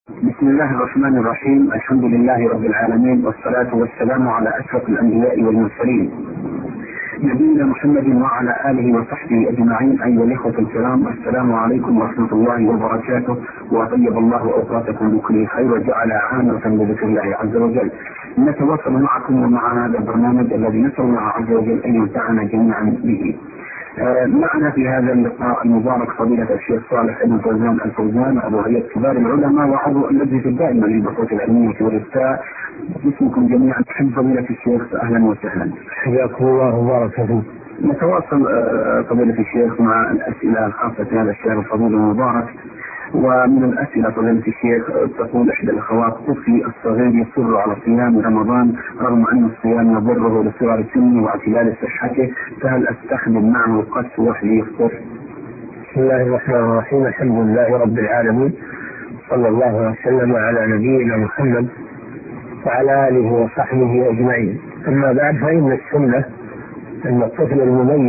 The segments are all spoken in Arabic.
بسم الله الرحمن الرحيم. الحمد لله رب العالمين، والصلاة والسلام على أشرف الأنبياء والمرسلين، نبينا محمد وعلى آله وصحبه أجمعين. أيها الإخوة الكرام، السلام عليكم ورحمة الله وبركاته، وطيب الله أوقاتكم بكل خير وجعل عامة بذكر الله عز وجل. نتواصل معكم ومع هذا البرنامج الذي نسأل الله عز وجل أن ينفعنا جميعا به. معنا في هذا اللقاء المبارك فضيلة الشيخ صالح بن فوزان الفوزان، أبو هيئة كبار العلماء وعضو اللجنة الدائمة للبحوث العلمية والإفتاء. باسمكم جميعا حب فضيلة الشيخ، أهلا وسهلا. حياكم الله وبارك فيكم. نتواصل فضيلة الشيخ مع الأسئلة الخاصة بهذا الشهر الفضيل المبارك. ومن الأسئلة فضيلة الشيخ تقول إحدى الأخوات: طفلي الصغير يصر على صيام رمضان رغم أن الصيام يضره لصغر سنه واعتلال صحته، فهل أستخدم معه القسوة ليفطر؟ بسم الله الرحمن الرحيم. الحمد لله رب العالمين، صلى الله وسلم على نبينا محمد وعلى آله وصحبه أجمعين. أما بعد، فإن السنة أن الطفل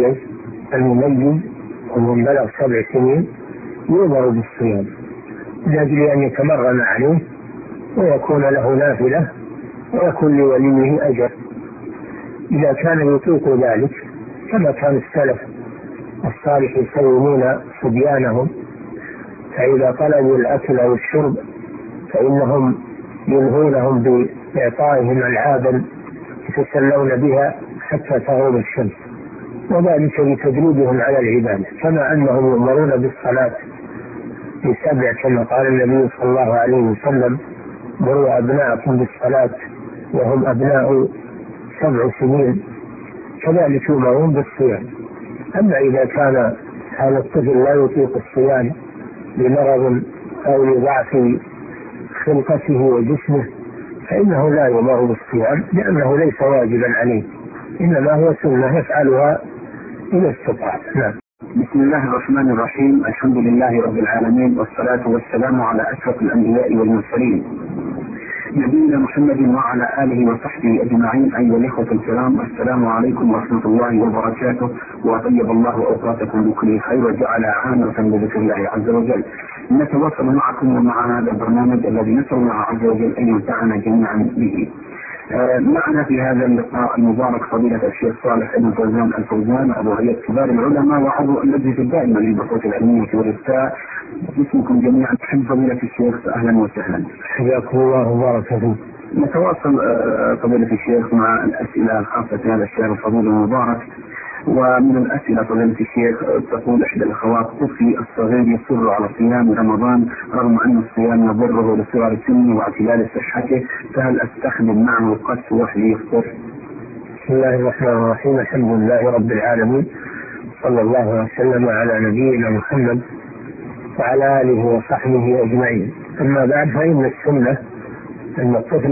المميز ومن بلغ 7 سنين يؤمر بالصيام لأجل أن يتمرن عليه ويكون له نافلة ويكون لوليه أجر إذا كان يطيق ذلك، كما كان السلف الصالح يسومون صبيانهم، فإذا طلبوا الأكل أو الشرب فإنهم يلهونهم بإعطائهم ألعابا يتسلون بها حتى تغرب الشمس، وذلك لتدريبهم على العبادة، كما أنهم يؤمرون بالصلاة في 7 كما قال النبي صلى الله عليه وسلم: مروا أبناءكم بالصلاة وهم أبناء 7 سنين، كذلك يؤمرون بالصيام. أما إذا كان هذا الطفل لا يطيق الصيام لمرض أو لضعف خلقته وجسمه فإنه لا يؤمر بالصيام، لأنه ليس واجبا عليه، إنما هو سنة يفعلها إذا استطاع. نعم. بسم الله الرحمن الرحيم. الحمد لله رب العالمين، والصلاة والسلام على أشرف الأنبياء والمرسلين، نبينا محمد وعلى آله وصحبه أجمعين. أيها الإخوة الكرام، السلام عليكم ورحمة الله وبركاته، وطيب الله أوقاتكم بكل خير وجعل عامة بذكر الله عز وجل. نتواصل معكم ومع هذا البرنامج الذي نسأل الله عز وجل أن ينفعنا جميعا به. معنا في هذا اللقاء المبارك فضيلة الشيخ صالح بن فوزان الفوزان، أبو هيئة كبار العلماء وعضو اللجنة الدائمة للبحوث العلمية والإفتاء. باسمكم جميعا حب فضيلة الشيخ، أهلا وسهلا. حياكم الله وبارك فيكم. نتواصل فضيلة الشيخ مع الأسئلة الخاصة بهذا الشهر الفضيل المبارك. ومن الأسئلة فضيلة الشيخ تقول إحدى الأخوات: طفلي الصغير يصر على صيام رمضان رغم أن الصيام يضره لصغر سنه واعتلال صحته، فهل أستخدم معه القسوة ليفطر؟ بسم الله الرحمن الرحيم. الحمد لله رب العالمين، صلى الله وسلم على نبينا محمد وعلى آله وصحبه أجمعين. أما بعد، فإن السنة أن الطفل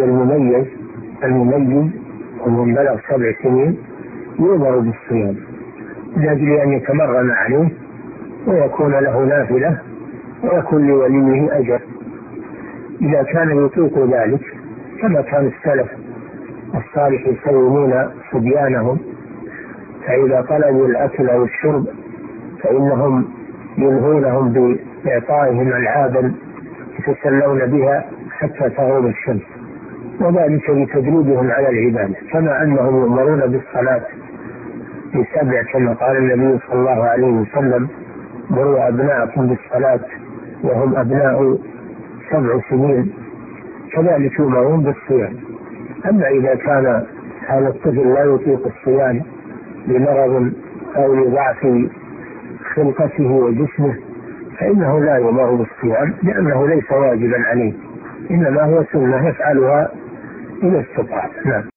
المميز ومن بلغ 7 سنين يؤمر بالصيام لأجل أن يتمرن عليه ويكون له نافلة ويكون لوليه أجر إذا كان يطيق ذلك، كما كان السلف الصالح يسومون صبيانهم، فإذا طلبوا الأكل أو الشرب فإنهم يلهونهم بإعطائهم ألعابا يتسلون بها حتى تغرب الشمس، وذلك لتدريبهم على العبادة، كما أنهم يؤمرون بالصلاة في 7 كما قال النبي صلى الله عليه وسلم: مروا أبناءكم بالصلاة وهم أبناء 7 سنين، كذلك يؤمرون بالصيام. أما إذا كان هذا الطفل لا يطيق الصيام لمرض أو لضعف خلقته وجسمه فإنه لا يؤمر بالصيام، لأنه ليس واجبا عليه، إنما هو سنة يفعلها إذا استطاع. نعم.